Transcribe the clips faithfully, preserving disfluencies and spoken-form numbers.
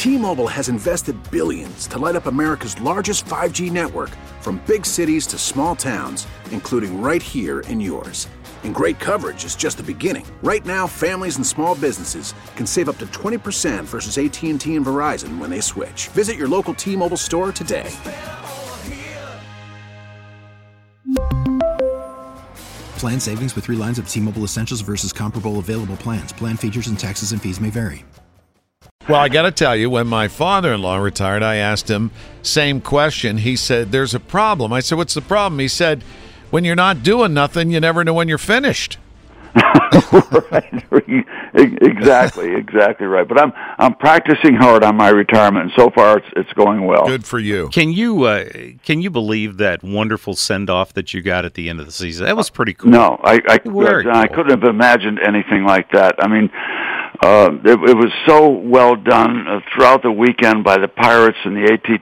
T-Mobile has invested billions to light up America's largest five G network, from big cities to small towns, including right here in yours. And great coverage is just the beginning. Right now, families and small businesses can save up to twenty percent versus A T and T and Verizon when they switch. Visit your local T-Mobile store today. Plan savings with three lines of T-Mobile Essentials versus comparable available plans. Plan features and taxes and fees may vary. Well, I got to tell you, when my father-in-law retired, I asked him, same question. He said, there's a problem. I said, what's the problem? He said, when you're not doing nothing, you never know when you're finished. Right. Exactly, exactly right. But I'm I'm practicing hard on my retirement, and so far it's it's going well. Good for you. Can you uh, can you believe that wonderful send off that you got at the end of the season? That was pretty cool. No, I I, Very I cool. couldn't have imagined anything like that. I mean, uh, it, it was so well done uh, throughout the weekend by the Pirates and the A T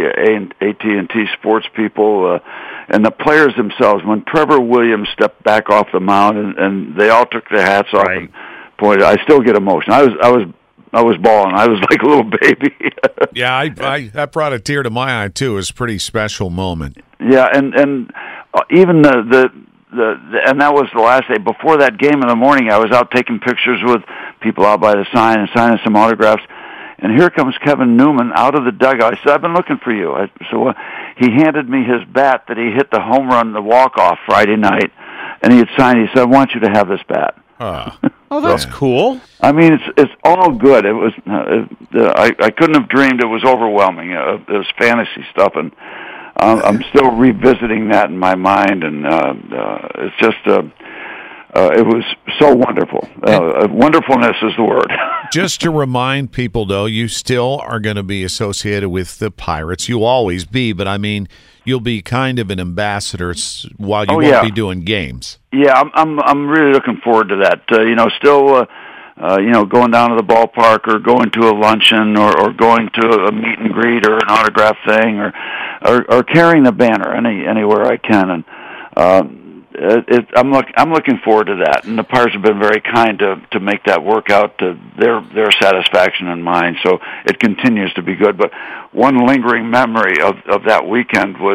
T A T and T sports people. Uh, And the players themselves, when Trevor Williams stepped back off the mound and, and they all took their hats off Right. and pointed, I still get emotion. I was, I was, I was bawling. I was like a little baby. Yeah, I, I that brought a tear to my eye too. It was a pretty special moment. Yeah, and and uh, even the, the the the and that was the last day before that game in the morning. I was out taking pictures with people out by the sign and signing some autographs. And here comes Kevin Newman out of the dugout. I said, I've been looking for you. I, so uh, he handed me his bat that he hit the home run, the walk-off Friday night, and he had signed. He said, I want you to have this bat. Uh, Oh, that's Yeah. cool. I mean, it's it's all good. It was uh, uh, I I couldn't have dreamed it was overwhelming. Uh, it was fantasy stuff, and uh, I'm still revisiting that in my mind, and uh, uh, it's just uh, uh, it was so wonderful. Uh, wonderfulness is the word. Just to remind people, though, you still are going to be associated with the Pirates. You'll always be, but I mean, you'll be kind of an ambassador s- while you Oh, won't yeah. be doing games. Yeah, I'm I'm I'm really looking forward to that. Uh, you know, still, uh, uh, you know, going down to the ballpark or going to a luncheon or, or going to a meet and greet or an autograph thing or or, or carrying the banner any anywhere I can. And um, it, it, I'm look I'm looking forward to that. And the Pirates have been very kind to to make that work out to their their satisfaction and mine. So it continues to be good. But one lingering memory of of that weekend was.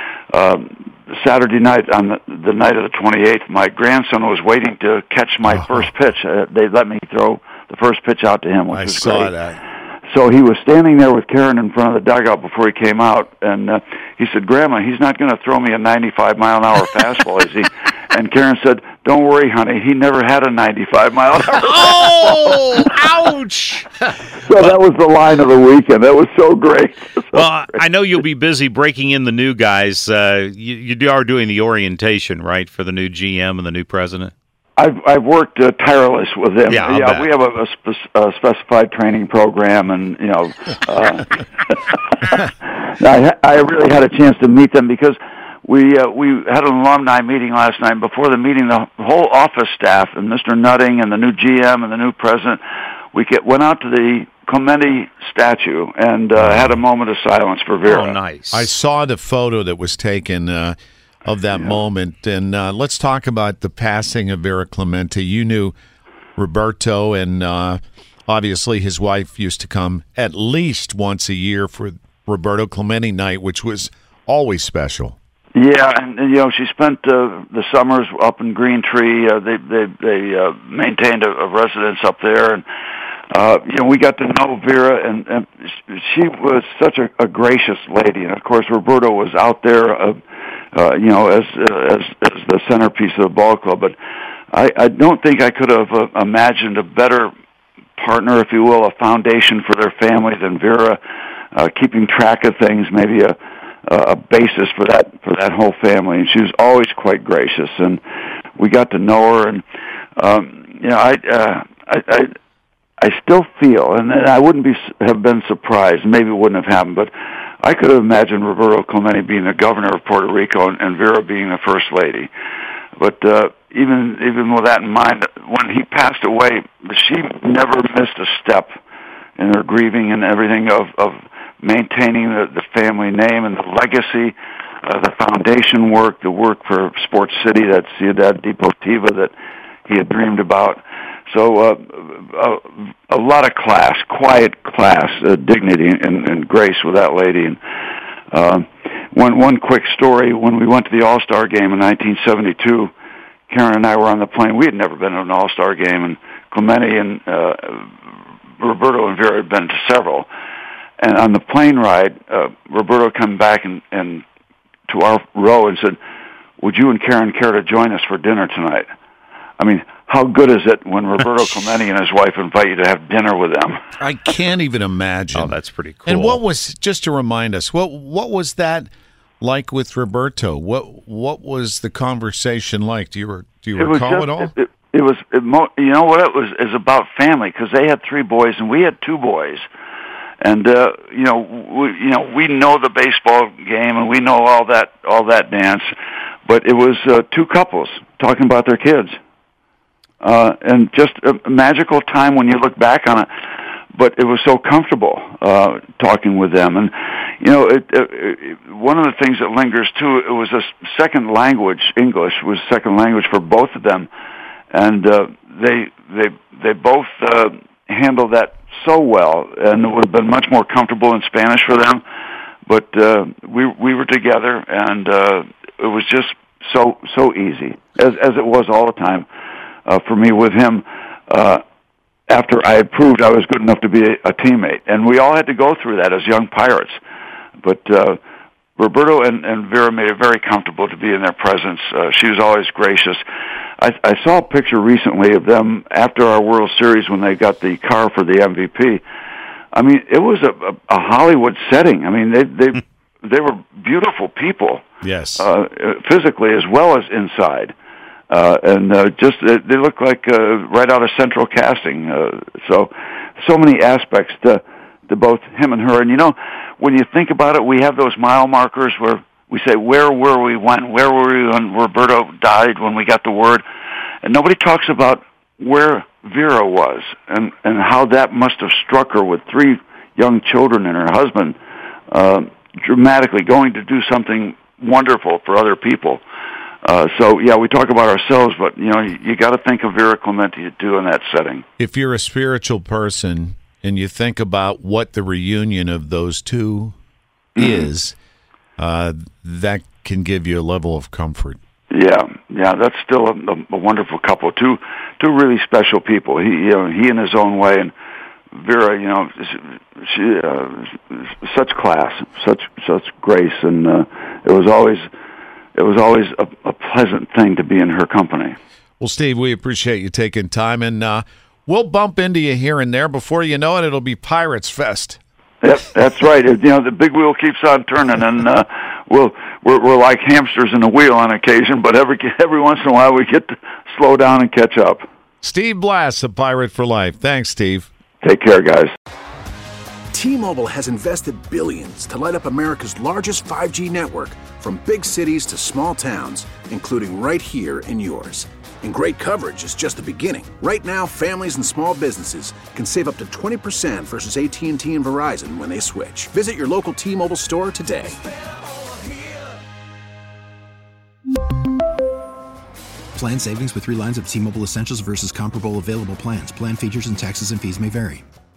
Um, Saturday night, on the, the night of the twenty-eighth, my grandson was waiting to catch my Oh. first pitch. Uh, they let me throw the first pitch out to him, which I was saw great. that. So he was standing there with Karen in front of the dugout before he came out, and uh, he said, Grandma, he's not going to throw me a ninety-five mile an hour fastball, is he? And Karen said, don't worry, honey, he never had a ninety-five mile an hour Oh, ouch! So that was the line of the weekend. That was so great. So Well, I know you'll be busy breaking in the new guys. Uh, you, you are doing the orientation, right, for the new G M and the new president? I've I've worked uh, tireless with them. Yeah, I'll yeah, bet. we have a, a, spe- a specified training program, and you know, uh, I I really had a chance to meet them because we uh, we had an alumni meeting last night. Before the meeting, the whole office staff and Mister Nutting and the new G M and the new president, we get, went out to the Clemente statue and uh, had a moment of silence for Vera. Oh, nice. I saw the photo that was taken uh, of that moment, and uh, let's talk about the passing of Vera Clemente. You knew Roberto, and uh, obviously his wife used to come at least once a year for Roberto Clemente night, which was always special. Yeah, and, and you know, she spent uh, the summers up in Green Tree. Uh, they they they uh, maintained a, a residence up there, and uh, you know, we got to know Vera, and, and she was such a, a gracious lady. And of course, Roberto was out there, uh, uh, you know, as, uh, as as the centerpiece of the ball club. But I, I don't think I could have uh, imagined a better partner, if you will, a foundation for their family than Vera, uh, keeping track of things, maybe a a basis for that for that whole family. And she was always quite gracious, and we got to know her. And um, you know, I, uh, I I I still feel, and I wouldn't be have been surprised. Maybe it wouldn't have happened, but I could have imagined Roberto Clemente being the governor of Puerto Rico and, and Vera being the first lady. But uh, even even with that in mind, when he passed away, she never missed a step in her grieving and everything of of maintaining the, the family name and the legacy, uh, the foundation work, the work for Sports City, that Ciudad Deportiva that he had dreamed about. So uh, a, a lot of class, quiet class, uh, dignity, and, and grace with that lady. And uh, one one quick story: when we went to the All-Star game in nineteen seventy-two, Karen and I were on the plane. We had never been to an All-Star game, and Clemente and uh, Roberto and Vera had been to several. And on the plane ride, uh, Roberto came back and, and to our row and said, "Would you and Karen care to join us for dinner tonight?" I mean, how good is it when Roberto Clemente and his wife invite you to have dinner with them? I can't even imagine. Oh, that's pretty cool. And what was, just to remind us, what what was that like with Roberto? What what was the conversation like? Do you do you it recall just, it all? It, it, it was, it, you know what it was, is about family, because they had three boys and we had two boys. And uh, you know, we, you know, we know the baseball game and we know all that all that dance, but it was uh, two couples talking about their kids. Uh, and just a magical time when you look back on it, but it was so comfortable uh, talking with them. And you know, it, it, it, one of the things that lingers too, it was a second language. English was second language for both of them, and uh, they they they both uh, handled that so well. And it would have been much more comfortable in Spanish for them, but uh, we we were together, and uh, it was just so so easy, as as it was all the time. Uh, for me with him, uh, after I had proved I was good enough to be a, a teammate. And we all had to go through that as young Pirates. But uh, Roberto and, and Vera made it very comfortable to be in their presence. Uh, she was always gracious. I, I saw a picture recently of them after our World Series when they got the car for the M V P. I mean, it was a, a, a Hollywood setting. I mean, they they, they were beautiful people. Yes. Uh, physically as well as inside. Uh, and uh, just uh, they look like uh, right out of Central Casting. Uh, so, so many aspects to to both him and her. And you know, when you think about it, we have those mile markers where we say, "Where were we when? Where were we when Roberto died? When we got the word?" And nobody talks about where Vera was and and how that must have struck her with three young children and her husband, uh, dramatically going to do something wonderful for other people. Uh, so, yeah, we talk about ourselves, but, you know, you, you got to think of Vera Clemente too in that setting. If you're a spiritual person and you think about what the reunion of those two mm-hmm. is, uh, that can give you a level of comfort. Yeah, yeah, that's still a, a wonderful couple. Two, two really special people. He, you know, he in his own way, and Vera, you know, she uh, such class, such such grace, and uh, it was always. It was always a, a pleasant thing to be in her company. Well, Steve, we appreciate you taking time, and uh, we'll bump into you here and there. Before you know it, it'll be Pirates Fest. Yep, that's right. You know, the big wheel keeps on turning, and uh, we'll, we're, we're like hamsters in a wheel on occasion, but every every once in a while we get to slow down and catch up. Steve Blass, a Pirate for Life. Thanks, Steve. Take care, guys. T-Mobile has invested billions to light up America's largest five G network, from big cities to small towns, including right here in yours. And great coverage is just the beginning. Right now, families and small businesses can save up to twenty percent versus A T and T and Verizon when they switch. Visit your local T-Mobile store today. Plan savings with three lines of T-Mobile Essentials versus comparable available plans. Plan features and taxes and fees may vary.